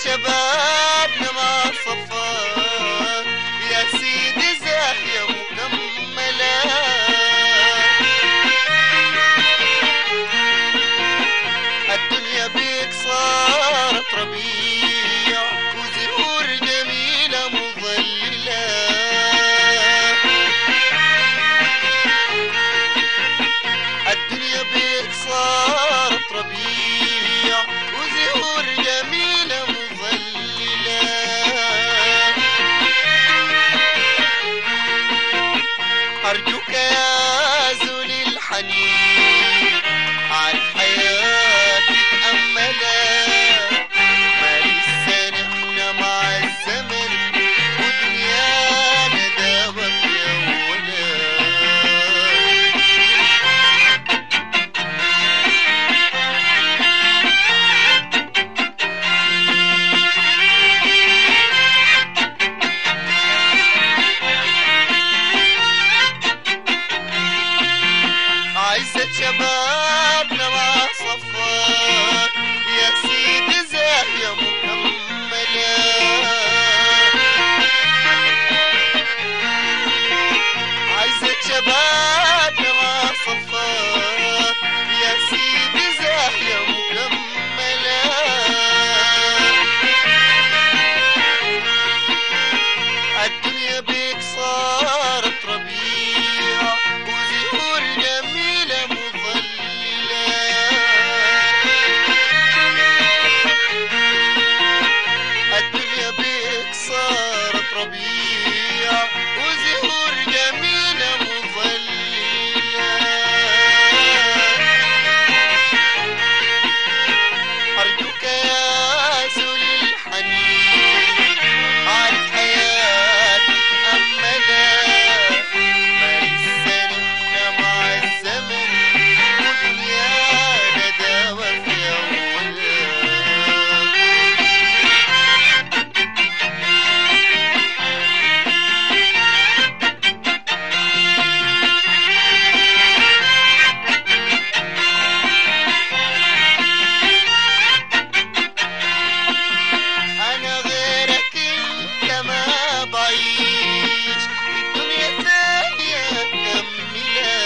شبابنا ما صفات يا سيدي زاهية مكملة. الدنيا بيك صارت ربيع وزهور جميلة مظللة. الدنيا بيك صارت ربيع وزهور جميلة مظللة. أرجوك يا ذول الحنين عالحياة تتأملا. ما لسه نحن مع الزمن ودنيانا دابت يا ولاد. عزة شبابنا ما صفات يا سيدي زاهية مكملة. عزة شبابنا ما صفات يا سيدي زاهية مكملة. الدنيا بيك صارت ربيع وزهور جميلة مظللة. الدنيا بيك صارت ربيع وزهور جميلة مظللة. أرجوك يا ذول الحنين عالحياة تتأملا. ما لسه نحن مع الزمن ودنيانا داوت يا ولاد. أنا غيرك أنت ما بعيش الدنيا ثانية كملة.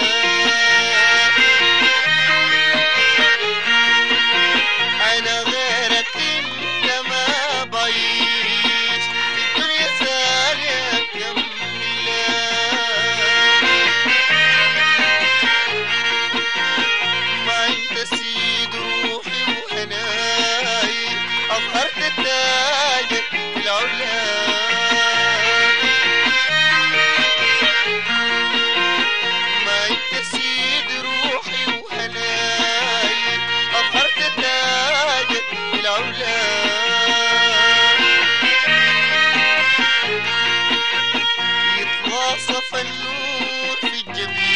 أنا غيرك أنت ما بعيش الدنيا ثانية كملة. ما أنت سيد روحي وهناي أظهرت تاجك في العلا. ما أنت سيد روحي وهناي أظهرت تاجك في العلا. يتواصف النور في الجبين